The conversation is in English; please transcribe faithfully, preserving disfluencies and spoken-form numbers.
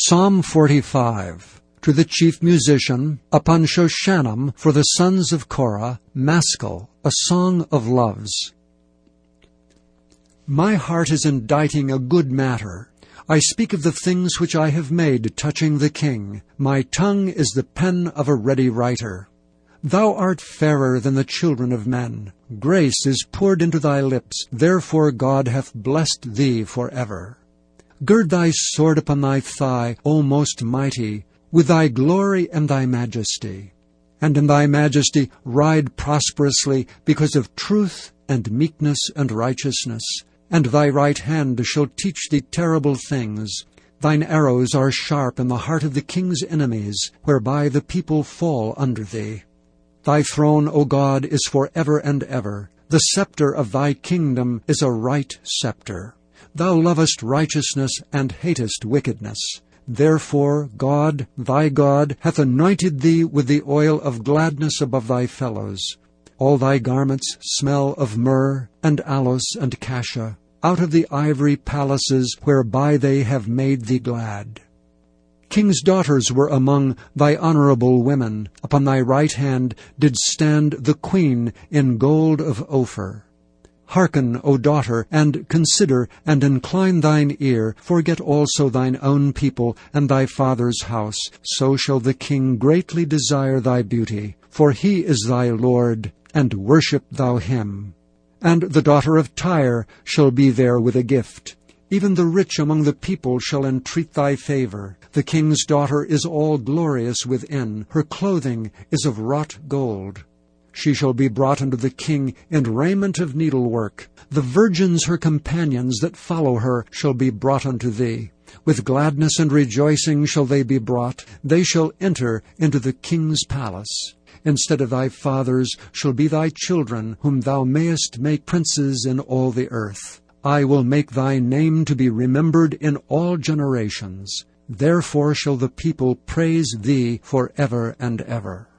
Psalm forty-five. To the chief musician, upon Shoshanim, for the sons of Korah, Maskil, a song of loves. My heart is inditing a good matter. I speak of the things which I have made touching the king. My tongue is the pen of a ready writer. Thou art fairer than the children of men. Grace is poured into thy lips, therefore God hath blessed thee forever. Gird thy sword upon thy thigh, O most mighty, with thy glory and thy majesty. And in thy majesty ride prosperously, because of truth and meekness and righteousness. And thy right hand shall teach thee terrible things. Thine arrows are sharp in the heart of the king's enemies, whereby the people fall under thee. Thy throne, O God, is for ever and ever. The scepter of thy kingdom is a right scepter. Thou lovest righteousness and hatest wickedness. Therefore God, thy God, hath anointed thee with the oil of gladness above thy fellows. All thy garments smell of myrrh, and aloes, and cassia, out of the ivory palaces whereby they have made thee glad. King's daughters were among thy honorable women. Upon thy right hand did stand the queen in gold of Ophir. Hearken, O daughter, and consider, and incline thine ear. Forget also thine own people and thy father's house. So shall the king greatly desire thy beauty. For he is thy Lord, and worship thou him. And the daughter of Tyre shall be there with a gift. Even the rich among the people shall entreat thy favor. The king's daughter is all glorious within. Her clothing is of wrought gold. She shall be brought unto the king in raiment of needlework. The virgins her companions that follow her shall be brought unto thee. With gladness and rejoicing shall they be brought. They shall enter into the king's palace. Instead of thy fathers shall be thy children, whom thou mayest make princes in all the earth. I will make thy name to be remembered in all generations. Therefore shall the people praise thee for ever and ever.